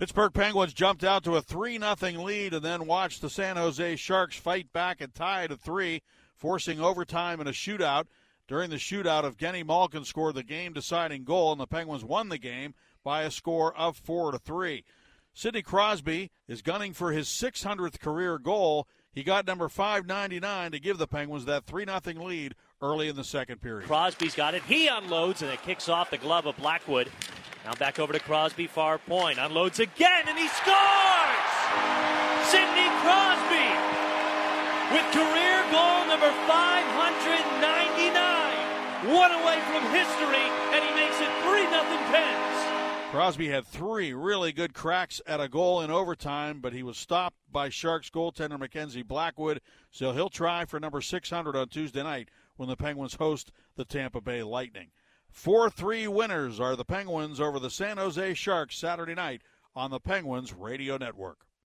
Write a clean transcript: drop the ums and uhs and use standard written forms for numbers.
Pittsburgh Penguins jumped out to a 3-0 lead and then watched the San Jose Sharks fight back and tie it at 3, forcing overtime and a shootout. During the shootout, Evgeny Malkin scored the game-deciding goal, and the Penguins won the game by a score of 4-3. Sidney Crosby is gunning for his 600th career goal. He got number 599 to give the Penguins that 3-0 lead early in the second period. Crosby's got it. He unloads, and it kicks off the glove of Blackwood. Now back over to Crosby, far point. Unloads again, and he scores! Sidney Crosby with career goal number 599. One away from history, and he makes it 3-0 Pens. Crosby had 3 really good cracks at a goal in overtime, but he was stopped by Sharks goaltender Mackenzie Blackwood, so he'll try for number 600 on Tuesday night when the Penguins host the Tampa Bay Lightning. 4-3 winners are the Penguins over the San Jose Sharks Saturday night on the Penguins Radio Network.